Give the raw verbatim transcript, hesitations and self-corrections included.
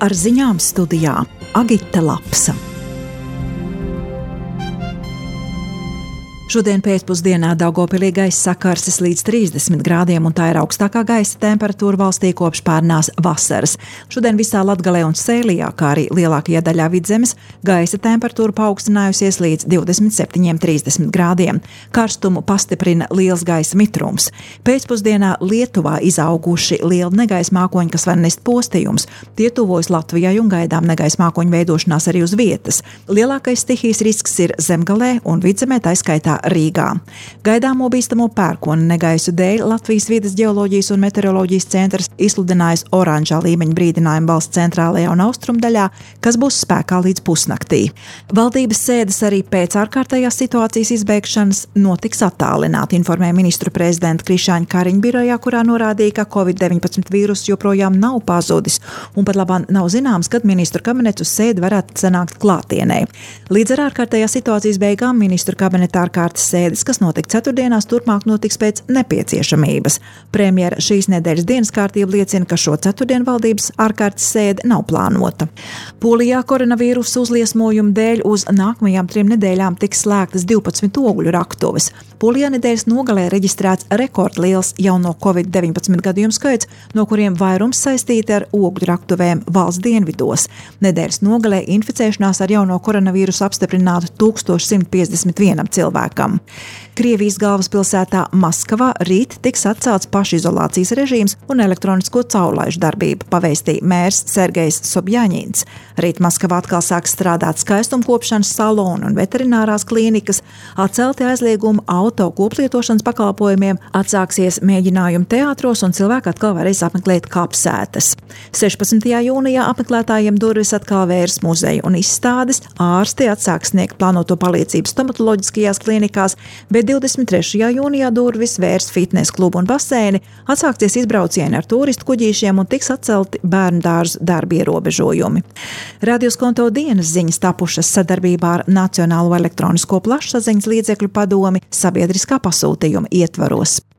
Ar ziņām studijā Agita Lapsa. Šodien pēcpusdienā Daugavpilī gaisa sakarsis līdz trīsdesmit grādiem, un tā ir augstākā gaisa temperatūra valstī kopš pērnās vasaras. Šodien visā Latgalē un Sēlijā, kā arī lielākajā daļā Vidzemes, gaisa temperatūra paaugstinājusies līdz divdesmit septiņiem līdz trīsdesmit grādiem. Karstumu pastiprina liels gaisa mitrums. Pēcpusdienā Lietuvā izauguši lieli negaisa mākoņi, kas var nest postījumus. Tie tuvojas Latvijai un gaidām negaisa mākoņu veidošanās arī uz vietas. Lielākais stihijas risks ir Zemgalē un Vidzemē, tā skaitā Rīgā. Gaidāmo bīstamo pērkona negaisu dēļ Latvijas vides ģeoloģijas un meteoroloģijas centrs izsludinājis oranžā līmeņa brīdinājumu valsts centrālajā un austrumdaļā, kas būs spēkā līdz pusnaktī. Valdības sēdes arī pēc ārkārtējās situācijas izbeigšanas notiks attālināti, informēja ministru prezidenta Krišjāņa Kariņa birojā, kurā norādīja, ka covid deviņpadsmit vīruss joprojām nav pazudis, un pat labāk nav zināms, kad ministru kabinets uz sēdi varētu sanākt klātienē. Līdz ar ārkārtējās situācijas beigām ministru kabineta ārkārt sēdes, kas notika ceturtdienās, turpmāk notiks pēc nepieciešamības. Premjera šīs nedēļas dienas kārtība liecina, ka šo ceturtdienu valdības ārkārtas sēde nav plānota. Polijā koronavīrusa uzliesmojumu dēļ uz nākamajām trim nedēļām tiks slēgtas divpadsmit ogļu raktuves. Polijā nedēļas nogalē reģistrēts rekordliels jauno covid deviņpadsmit gadījumu skaits, no kuriem vairums saistīti ar ogļu raktuvēm valsts dienvidos. Nedēļas nogalē inficēšanās ar jauno koronavīrusu apstiprinātu tūkstoš simt piecdesmit vienam cilvēkam. Krievijas galvaspilsētā Maskavā rīt tiks atcelts pašizolācijas režīms un elektronisko caurlaižu darbība, pavēstīja mērs Sergejs Sobjaņins. Rīt Maskavā atkal sāks strādāt skaistumkopšanas saloni un veterinārās klīnikas, atcelti aizliegumi auto koplietošanas pakalpojumiem, atsāksies mēģinājumi teātros un cilvēki atkal varēs apmeklēt kapsētas. sešpadsmitajā jūnijā apmeklētājiem durvis atkal vērs muzeju un izstādes, ārsti atsāks sniegt plānoto palīdzību stomatoloģiskajās klīnikās, bet divdesmit trešajā jūnijā durvis vērs fitnes klubu un baseini, atsāksies izbraucieni ar turistu kuģīšiem un tiks atcelti bērnu dārzu darba ierobežojumi. Radio Skonto dienas ziņas tapušas sadarbībā ar Nacionālo elektronisko plašsaziņas līdzekļu padomi sabiedriskā pasūtījuma ietvaros.